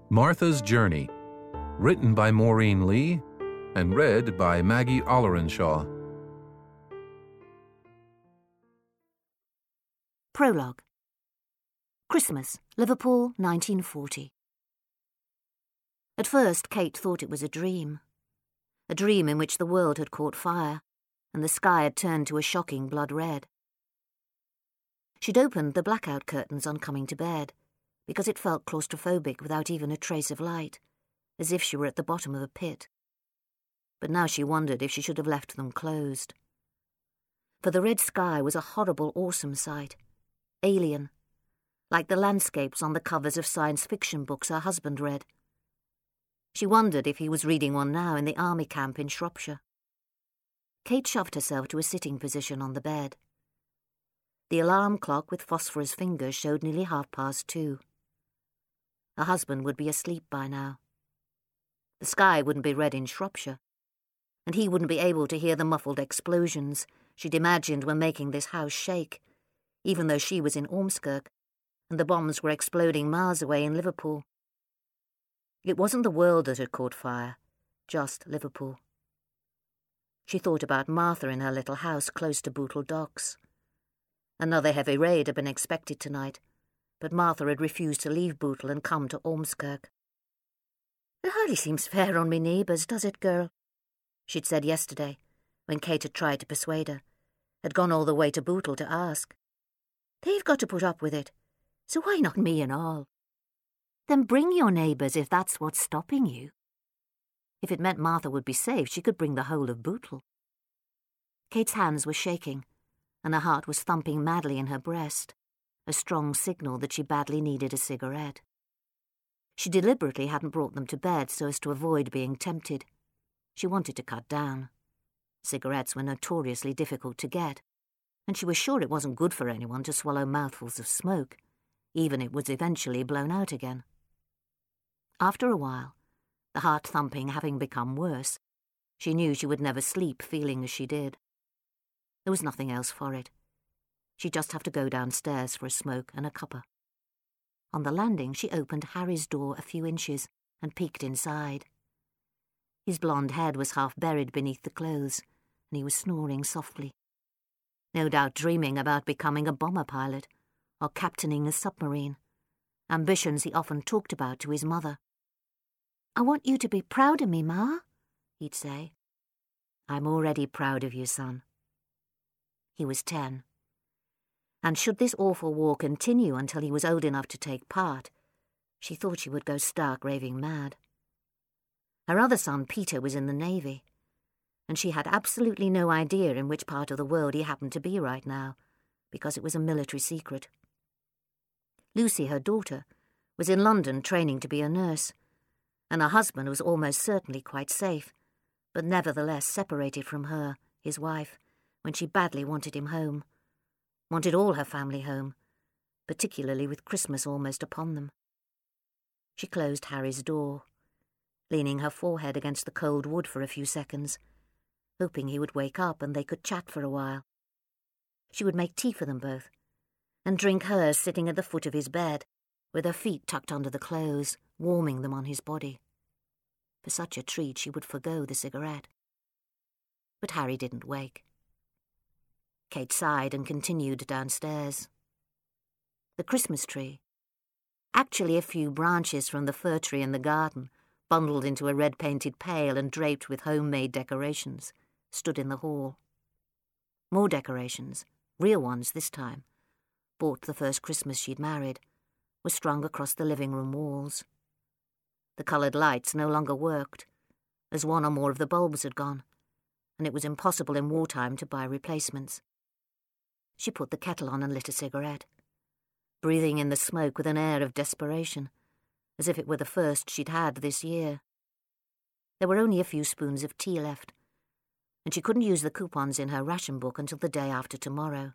Martha's Journey, written by Maureen Lee and read by Maggie Ollerenshaw. Prologue. Christmas, Liverpool, 1940. At first, Kate thought it was a dream in which the world had caught fire and the sky had turned to a shocking blood red. She'd opened the blackout curtains on coming to bed because it felt claustrophobic without even a trace of light, as if she were at the bottom of a pit. But now she wondered if she should have left them closed. For the red sky was a horrible, awesome sight, alien, like the landscapes on the covers of science fiction books her husband read. She wondered if he was reading one now in the army camp in Shropshire. Kate shoved herself to a sitting position on the bed. The alarm clock with phosphorus fingers showed nearly 2:30. Her husband would be asleep by now. The sky wouldn't be red in Shropshire, and he wouldn't be able to hear the muffled explosions she'd imagined were making this house shake, even though she was in Ormskirk, and the bombs were exploding miles away in Liverpool. It wasn't the world that had caught fire, just Liverpool. She thought about Martha in her little house close to Bootle Docks. Another heavy raid had been expected tonight, but Martha had refused to leave Bootle and come to Ormskirk. "It hardly seems fair on me neighbours, does it, girl?" she'd said yesterday, when Kate had tried to persuade her, had gone all the way to Bootle to ask. "They've got to put up with it, so why not me and all?" "Then bring your neighbours if that's what's stopping you." If it meant Martha would be safe, she could bring the whole of Bootle. Kate's hands were shaking, and her heart was thumping madly in her breast, a strong signal that she badly needed a cigarette. She deliberately hadn't brought them to bed so as to avoid being tempted. She wanted to cut down. Cigarettes were notoriously difficult to get, and she was sure it wasn't good for anyone to swallow mouthfuls of smoke, even if it was eventually blown out again. After a while, the heart thumping having become worse, she knew she would never sleep feeling as she did. There was nothing else for it. She'd just have to go downstairs for a smoke and a cuppa. On the landing, she opened Harry's door a few inches and peeked inside. His blonde head was half buried beneath the clothes, and he was snoring softly. No doubt dreaming about becoming a bomber pilot or captaining a submarine, ambitions he often talked about to his mother. "I want you to be proud of me, Ma," he'd say. "I'm already proud of you, son." He was 10. And should this awful war continue until he was old enough to take part, she thought she would go stark raving mad. Her other son, Peter, was in the Navy, and she had absolutely no idea in which part of the world he happened to be right now, because it was a military secret. Lucy, her daughter, was in London training to be a nurse, and her husband was almost certainly quite safe, but nevertheless separated from her, his wife, when she badly wanted him home. Wanted all her family home, particularly with Christmas almost upon them. She closed Harry's door, leaning her forehead against the cold wood for a few seconds, hoping he would wake up and they could chat for a while. She would make tea for them both, and drink hers sitting at the foot of his bed, with her feet tucked under the clothes, warming them on his body. For such a treat she would forgo the cigarette. But Harry didn't wake. Kate sighed and continued downstairs. The Christmas tree, actually a few branches from the fir tree in the garden, bundled into a red-painted pail and draped with homemade decorations, stood in the hall. More decorations, real ones this time, bought the first Christmas she'd married, were strung across the living room walls. The coloured lights no longer worked, as one or more of the bulbs had gone, and it was impossible in wartime to buy replacements. She put the kettle on and lit a cigarette, breathing in the smoke with an air of desperation, as if it were the first she'd had this year. There were only a few spoons of tea left, and she couldn't use the coupons in her ration book until the day after tomorrow.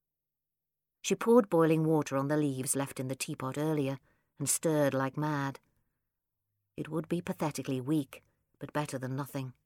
She poured boiling water on the leaves left in the teapot earlier and stirred like mad. It would be pathetically weak, but better than nothing.